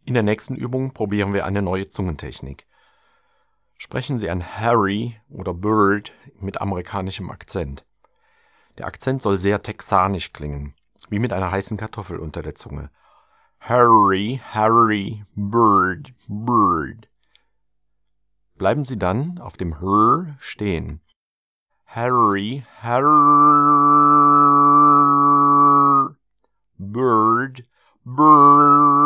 In der nächsten Übung probieren wir eine neue Zungentechnik. Sprechen Sie ein Harry oder Bird mit amerikanischem Akzent. Der Akzent soll sehr texanisch klingen, wie mit einer heißen Kartoffel unter der Zunge. Harry, Harry, Bird, Bird. Bleiben Sie dann auf dem H stehen. Harry, Harry, Bird, Bird.